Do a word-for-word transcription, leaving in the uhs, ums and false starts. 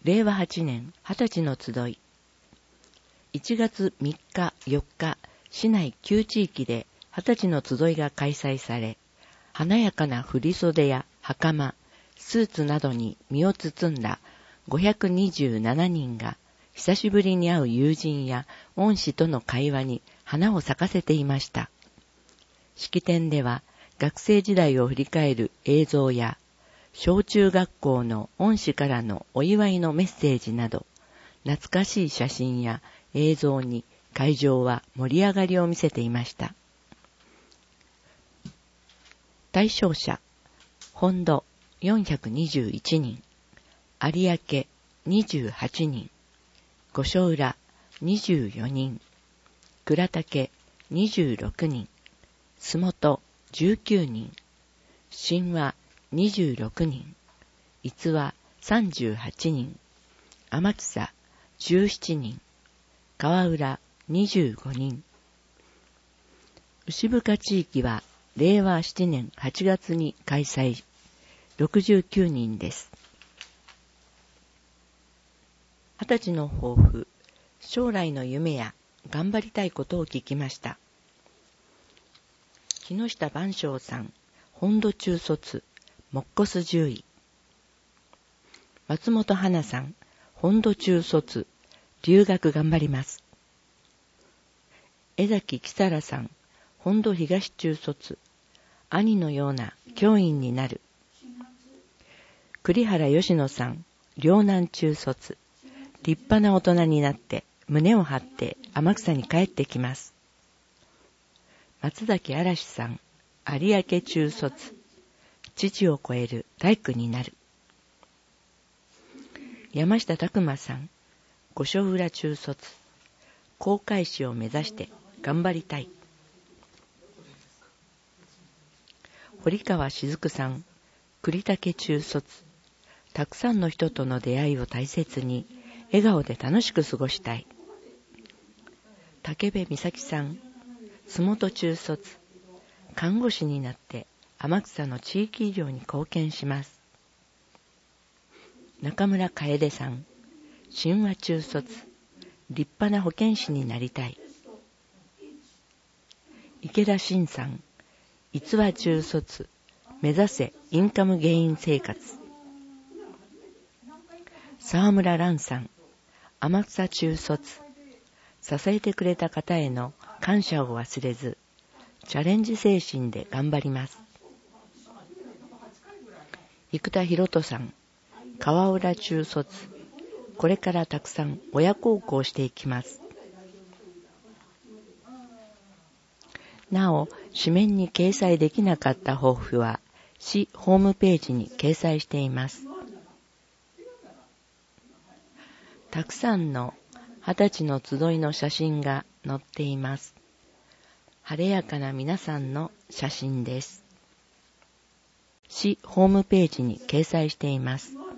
れいわはちねんはたちの集い。いちがつみっかよっか、市内きゅう地域ではたちの集いが開催され、華やかな振袖や袴、スーツなどに身を包んだごひゃくにじゅうななにんが、久しぶりに会う友人や恩師との会話に花を咲かせていました。式典では、学生時代を振り返る映像や、小中学校の恩師からのお祝いのメッセージなど、懐かしい写真や映像に会場は盛り上がりを見せていました。対象者、本土よんひゃくにじゅういちにん、有明にじゅうはちにん、御所浦にじゅうよにん、倉岳にじゅうろくにん、洲本じゅうきゅうにん、神話にじゅうろくにん、逸話さんじゅうはちにん、天草じゅうななにん、川浦にじゅうごにん。牛深地域はれいわななねんはちがつに開催、ろくじゅうきゅうにんです。はたちの抱負、将来の夢や頑張りたいことを聞きました。木下万象さん、本土中卒、もっこすじゅうい。松本花さん、本土中卒、留学頑張ります。江崎きさらさん、本土東中卒、兄のような教員になる。栗原吉野さん、両南中卒、立派な大人になって胸を張って天草に帰ってきます。松崎嵐さん、有明中卒、父を超える大工になる。山下拓馬さん、御所浦中卒、航海士を目指して頑張りたい。堀川雫さん、栗岳中卒、たくさんの人との出会いを大切に笑顔で楽しく過ごしたい。竹部美咲さん、洲本中卒、看護師になって天草の地域医療に貢献します。中村楓さん、神話中卒、立派な保健師になりたい。池田真さん、逸話中卒、目指せインカムゲイン生活。沢村蘭さん、天草中卒、支えてくれた方への感謝を忘れず、チャレンジ精神で頑張ります。生田博人さん、川浦中卒、これからたくさん親孝行していきます。なお、紙面に掲載できなかった抱負は、市ホームページに掲載しています。たくさんのはたちの集いの写真が載っています。晴れやかな皆さんの写真です。市ホームページに掲載しています。